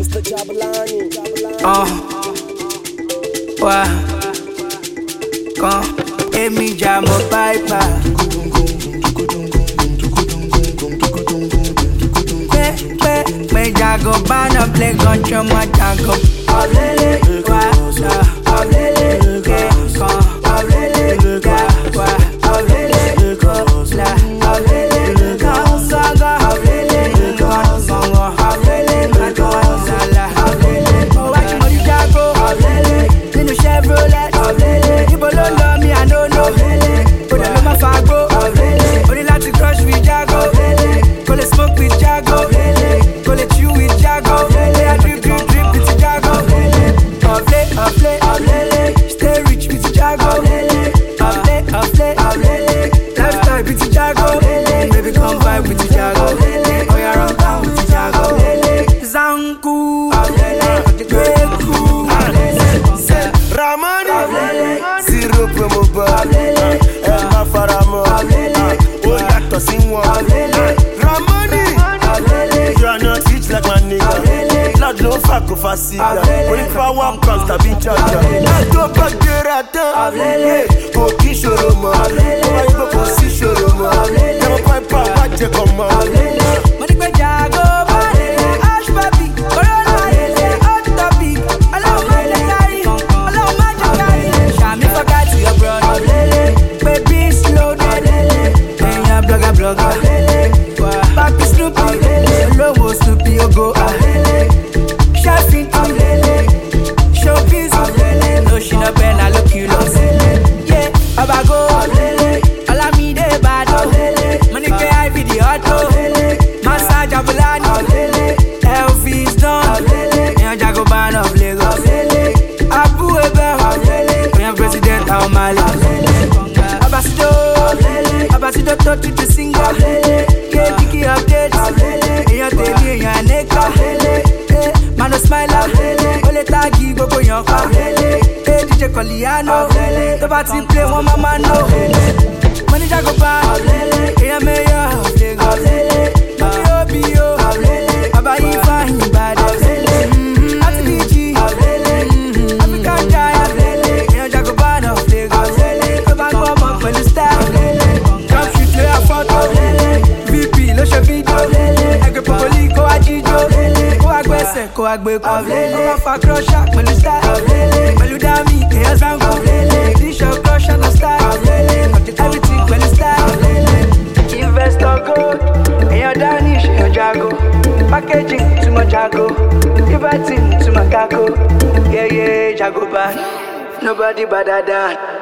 Mr. Jabalani. Wa Kan Emi Jamo Piper Me Jago Bana play gun choma Jago Avlele Wa Avlele Ke Kan Avlele Ga Wa Avlele Ko La Avlele Ka Saga Avlele Kan Songo Avlele Ka Sala Avlele Oh watch money Jago Avlele Ninu Chevrolet Avlele Ibo lo love me I don't know Avlele Oda lo ma fago Avlele Only like to crush with Jago Avlele Go le smoke with Jago Avlele Go le chew with Jago Avlele I drip with Jago Avlele Stay rich with Jago Avlele Lifestyle with Jago Baby come vibe with Jago Oh yeah run down with Jago Zanku Greku Ramani Zero promo bar Elma Faramo Oyato Sinwa Ramani You are not rich like my nigga Lord no fuck of a cigar Only power comes to be charger I go back there at the Go Kishoroma Go Kishoroma Never pipe out what you come on Money by Jago Ash papi Corona Hot topic Allow my carry Allow my carry Shami forgot to your brother Baby slow down And your blogger Papi Snoopy Lowo Snoopy Ogo Chefin Showbiz No she no pen I look you lost Yeah Abago Olamide Bado Monike Ivy the auto Massage Jabalani Elvis Don Yan Jagoban of Lagos Abu Ebe Yan President Aomale Abasido to the singer Kiki updates Yan Temi Yan Neka Mano Smiler Ole Tagi Gogo Yanka DJ Coliano Toba ti play one mama no Money Jagoban Yan Mayor of Lagos Mami Obio Baba Ifa Hibade Atibiji African Giant Yan Jagoban of Lagos Toba Gbọmọ pẹ̀lú style Jump street lay a photo VP ló ṣe video Ẹgbẹ́ Popoli kó wá jíjó Kó wá gbẹ́sẹ̀ kó wá gbé kó Kó wá fa crusher pẹ̀lú style Pẹ̀lú dami èèyàn zango T-shirt crusher no style Everything pẹ̀lú style Investor gold èèyàn Danish èèyàn Jago Packaging too much Jago Everything too much Jago Yeah Jago bad Nobody better than